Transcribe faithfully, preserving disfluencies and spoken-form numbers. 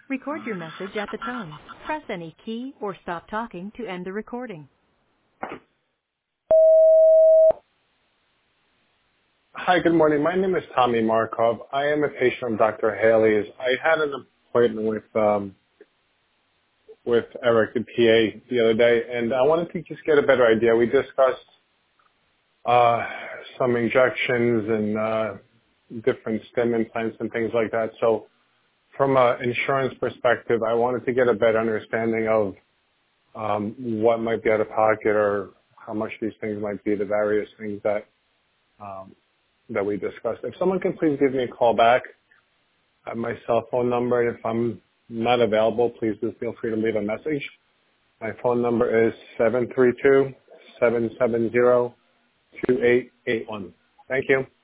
Record your message at the tone. Press any key or stop talking to end the recording. Hi, good morning. My name is Tommy Markov. I am a patient of Doctor Haley's. I had an appointment with um, with Eric, the P A, the other day, and I wanted to just get a better idea. We discussed uh, some injections and uh, different stem implants and things like that. So from an insurance perspective, I wanted to get a better understanding of um, what might be out of pocket or how much these things might be, the various things that um, that we discussed. If someone can please give me a call back at my cell phone number, and if I'm not available, please do feel free to leave a message. My phone number is seven three two, seven seven zero, two eight eight one. Thank you.